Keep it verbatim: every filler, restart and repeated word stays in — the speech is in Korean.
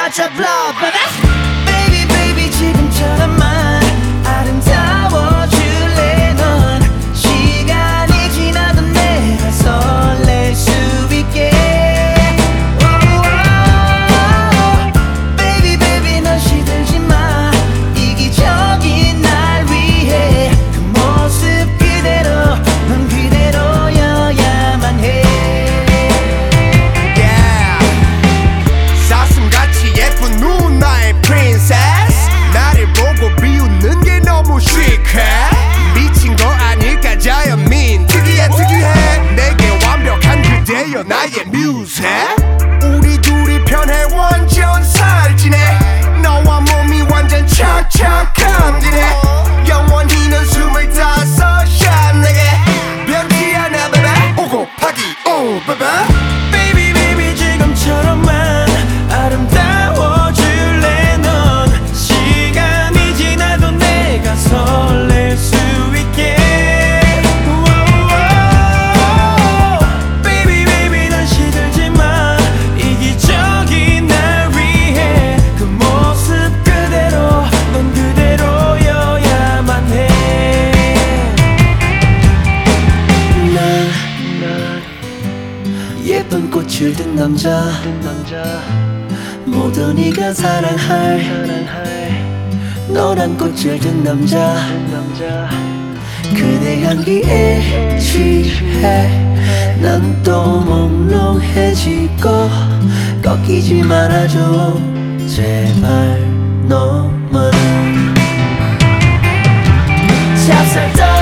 touch of love, baby, baby, 지금처럼만 아름다워 줄래. 넌 시간이 지나도 내가 설렐 수 있게. Baby, baby, 넌 시들지 마. 이기적인 날 위해 그 모습 그대로, 넌 그대로여야만 해. 나를 보고 비웃는 게 너무 시크해. 미친 거 아닐까 자연민. 특이해 특이해. 내게 완벽한 그대여 나의 뮤즈. 우리 둘이 편해 완전 살찌네. 너와 몸이 완전 착착 감기네. 영원히 넌 스물다섯 샷 내게 변치 않아 baby. 오고 파기 오 baby. Baby, baby, 지금처럼만 아름다워 줄래. 넌 시간이 지나도 내가 설렐 수 있게. Baby, baby, 넌 시들지 마. 이기적인 날 위해 그 모습 그대로, 넌 그대로여야만 해. 난, 난 예쁜 꽃을 든 남자, 모두 네가 사랑할 노란 꽃을 든 남자. 그대 향기에 취해 난 또 몽롱해지고. 꺾이지 말아줘 제발 너만은. 찹쌀떡